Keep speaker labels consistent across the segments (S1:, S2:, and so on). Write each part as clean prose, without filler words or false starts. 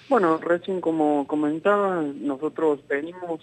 S1: Bueno, recién como comentaba, nosotros venimos,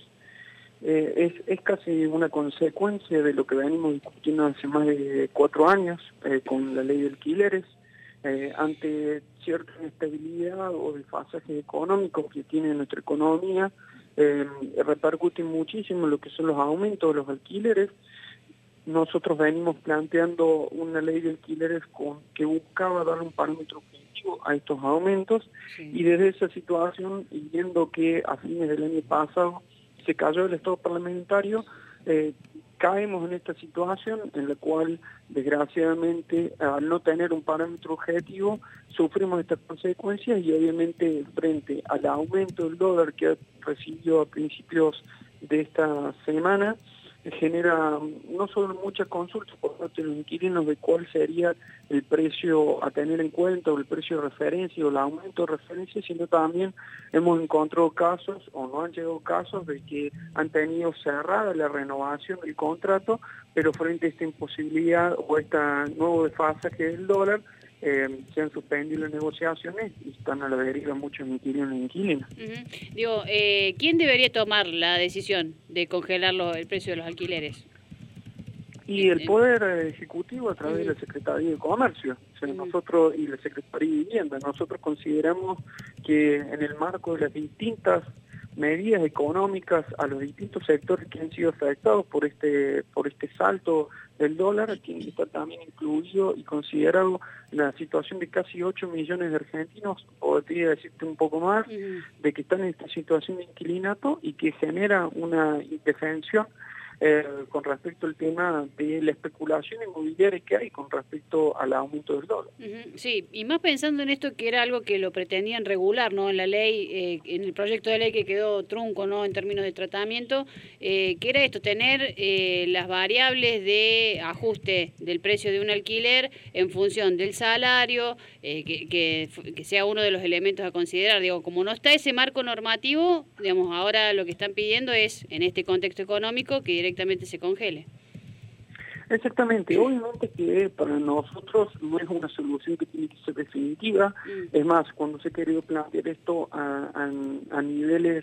S1: es casi una consecuencia de lo que venimos discutiendo hace más de 4 años con la ley de alquileres, ante cierta inestabilidad o desfasajes económicos que tiene nuestra economía, repercute muchísimo en lo que son los aumentos de los alquileres. Nosotros venimos planteando una ley de alquileres que buscaba dar un parámetro objetivo a estos aumentos,
S2: Sí.
S1: y desde esa situación, y viendo que a fines del año pasado se cayó el Estado parlamentario, caemos en esta situación en la cual, desgraciadamente, al no tener un parámetro objetivo, sufrimos estas consecuencias, y obviamente frente al aumento del dólar que recibió a principios de esta semana, genera no solo muchas consultas por parte de los inquilinos de cuál sería el precio a tener en cuenta o el precio de referencia o el aumento de referencia, sino también hemos encontrado casos o no han llegado casos de que han tenido cerrada la renovación del contrato, pero frente a esta imposibilidad o esta nuevo desfasaje del dólar, se han suspendido las negociaciones y están a la deriva muchos inquilinos e inquilinas.
S2: Digo, ¿quién debería tomar la decisión de congelar el precio de los alquileres?
S1: Y el Poder Ejecutivo a través de la Secretaría de Comercio, o sea, nosotros, y la Secretaría de Vivienda, nosotros consideramos que en el marco de las distintas medidas económicas a los distintos sectores que han sido afectados por este salto del dólar, que está también incluido y considerado la situación de casi 8 millones de argentinos, podría decirte un poco más, de que están en esta situación de inquilinato y que genera una indefensión con respecto al tema de la especulación inmobiliaria que hay con respecto al aumento del dólar.
S2: Sí, y más pensando en esto que era algo que lo pretendían regular, ¿no? En la ley, en el proyecto de ley que quedó trunco, ¿no? En términos de tratamiento, que era esto, tener las variables de ajuste del precio de un alquiler en función del salario, que sea uno de los elementos a considerar. Digo, como no está ese marco normativo, digamos, ahora lo que están pidiendo es, en este contexto económico, que directamente se congele.
S1: Exactamente, obviamente que para nosotros no es una solución que tiene que ser definitiva, es más, cuando se ha querido plantear esto a niveles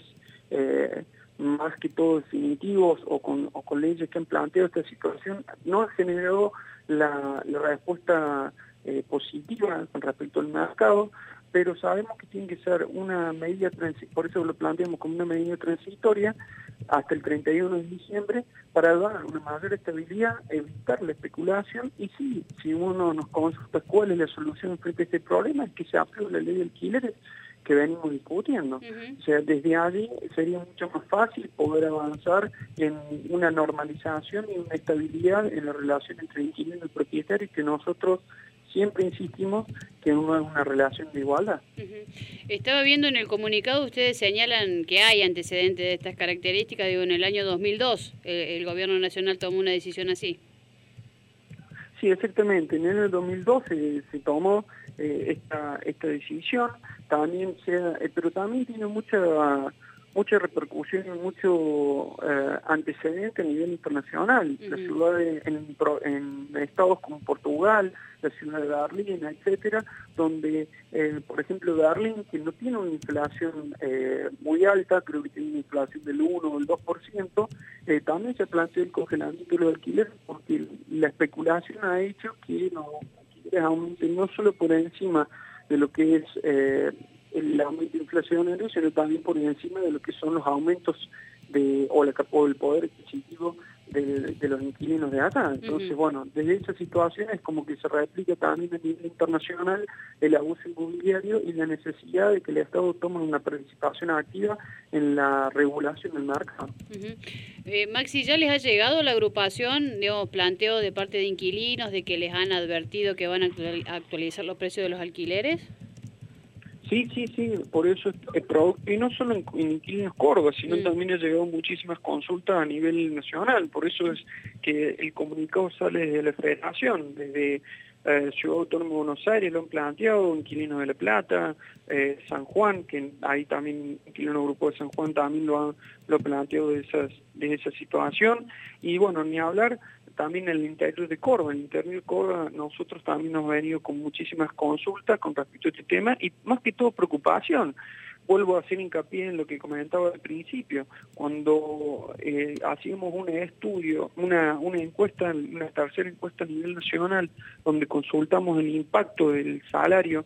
S1: más que todo definitivos o con leyes que han planteado esta situación, no ha generado la respuesta positiva con respecto al mercado, pero sabemos que tiene que ser una medida transitoria, por eso lo planteamos como una medida transitoria hasta el 31 de diciembre, para dar una mayor estabilidad, evitar la especulación, y sí, si uno nos consulta cuál es la solución frente a este problema, es que se aplique la ley de alquileres que venimos discutiendo. O sea, desde allí sería mucho más fácil poder avanzar en una normalización y una estabilidad en la relación entre inquilino y propietario, que nosotros siempre insistimos que no es una relación de igualdad.
S2: Estaba viendo en el comunicado, ustedes señalan que hay antecedentes de estas características. Digo, en el año 2002 el gobierno nacional tomó una decisión así.
S1: Sí, exactamente. En el 2012 se tomó esta decisión, también pero también tiene mucha repercusión y mucho antecedente a nivel internacional. La ciudad en estados como Portugal, la ciudad de Berlín, etcétera, donde, por ejemplo, Berlín, que no tiene una inflación muy alta, creo que tiene una inflación del 1 o el 2%, también se planteó el congelamiento de los alquileres, porque la especulación ha hecho que los alquileres aumenten no solo por encima de lo que es el aumento inflacionario, sino también por encima de lo que son los aumentos o el poder adquisitivo de los inquilinos de acá. Entonces, bueno, desde esa situación es como que se replica también a nivel internacional el abuso inmobiliario y la necesidad de que el Estado tome una participación activa en la regulación del mercado.
S2: Maxi, ¿ya les ha llegado la agrupación, digamos, planteo de parte de inquilinos de que les han advertido que van a actualizar los precios de los alquileres?
S1: Sí, por eso, y no solo en Inquilinos Córdoba, sino también ha llegado muchísimas consultas a nivel nacional, por eso es que el comunicado sale desde la Federación, desde Ciudad Autónoma de Buenos Aires lo han planteado, Inquilinos de La Plata, San Juan, que ahí también Inquilino Grupo de San Juan también lo ha planteado de esa situación, y bueno, ni hablar también en el interior de Córdoba. En el interior de Córdoba nosotros también nos hemos venido con muchísimas consultas con respecto a este tema y más que todo preocupación, vuelvo a hacer hincapié en lo que comentaba al principio, cuando hacíamos un estudio, una encuesta, una tercera encuesta a nivel nacional, donde consultamos el impacto del salario,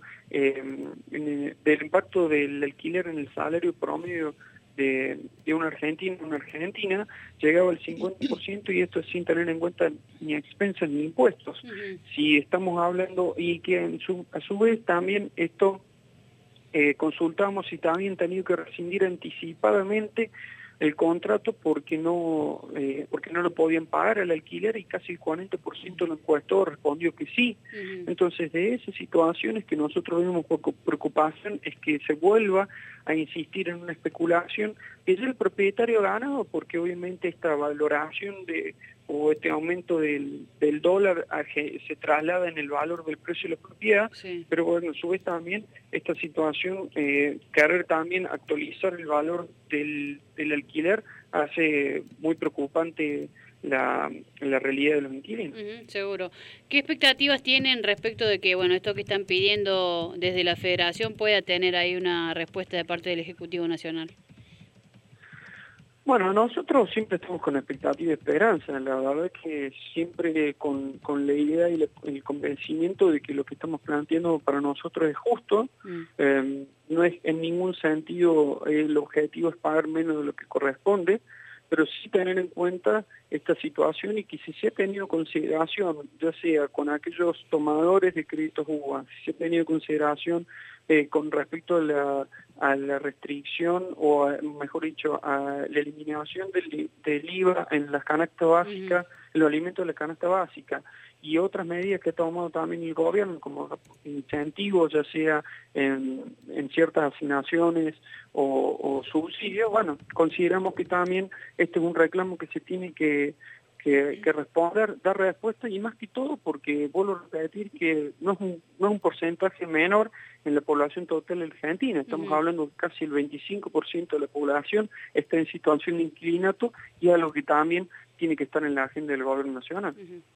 S1: del impacto del alquiler en el salario promedio de un argentino una argentina, llegaba al 50%, y esto sin tener en cuenta ni expensas ni impuestos. Si estamos hablando, y que a su vez también esto consultamos si también han tenido que rescindir anticipadamente el contrato porque no lo podían pagar al alquiler, y casi el 40% de los encuestados respondió que sí. Entonces, de esas situaciones que nosotros vemos con preocupación es que se vuelva a insistir en una especulación que ya el propietario ha ganado, porque obviamente esta valoración o este aumento del dólar se traslada en el valor del precio de la propiedad, pero bueno, a su vez también esta situación, querer también actualizar el valor del alquiler, hace muy preocupante la realidad de los inquilinos.
S2: Seguro. ¿Qué expectativas tienen respecto de que, bueno, esto que están pidiendo desde la Federación pueda tener ahí una respuesta de parte del Ejecutivo Nacional?
S1: Bueno, nosotros siempre estamos con expectativa y esperanza. La verdad es que siempre con la idea y el convencimiento de que lo que estamos planteando para nosotros es justo. No es en ningún sentido el objetivo es pagar menos de lo que corresponde, pero sí tener en cuenta esta situación, y que si se ha tenido consideración, ya sea con aquellos tomadores de créditos UBA, si se ha tenido consideración con respecto a la restricción, o mejor dicho, a la eliminación del IVA en las canastas básicas, en los alimentos de la canasta básica, y otras medidas que ha tomado también el gobierno, como incentivos, ya sea en ciertas asignaciones o subsidios. Bueno, consideramos que también este es un reclamo que se tiene que responder, dar respuesta, y más que todo porque vuelvo a repetir que no es un porcentaje menor en la población total argentina. Estamos hablando de casi el 25% de la población está en situación de inquilinato, y es algo que también tiene que estar en la agenda del gobierno nacional.